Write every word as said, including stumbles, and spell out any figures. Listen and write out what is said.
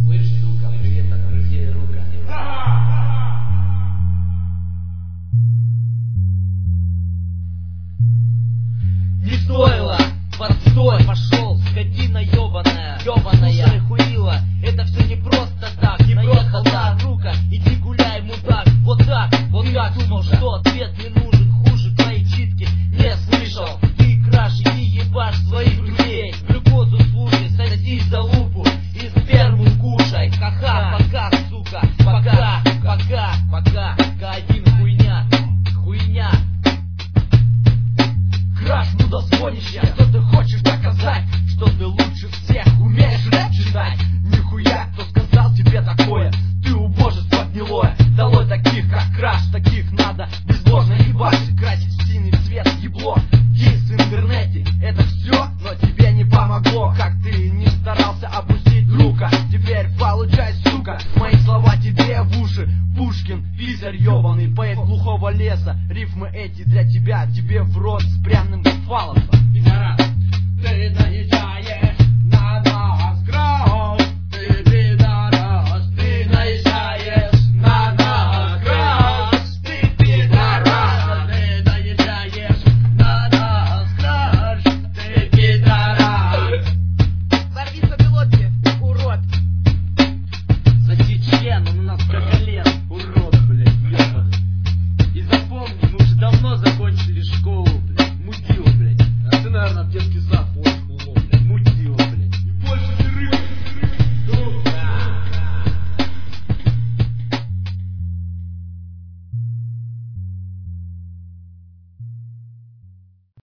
Слышь, сука, привет от друзей Рука. Не стоило, подстой, пошел, скотина ебаная, ебаная, хуила, это все не просто так, не просто так, Рука, иди гуляй, мудак, вот так, вот так, думал, что ответ не нужен, хуже твои читки, не слышал, ты краши и ебашь своих друзей, глюкозу слушай, садись за лупу и сперму кушай, ха-ха, пока, сука, пока, пока, пока, К1 хуйня, хуйня. Краш, мудозвонище, что ты хочешь доказать? Что ты лучше всех умеешь рэп читать? Нихуя, кто сказал тебе такое? Ты убожество гнилое. Долой таких, как Краш, таких надо безбожно ебашить, красить в синий цвет ебло. Есть в интернете, это все, но тебе не помогло. Как ты не старался опустить Рука, теперь получай, сука, мои слова тебе в уши. Пушкин, писарь ебаный, поэт глухого леса. Рифмы эти для тебя, тебе в рот с пряным фалом.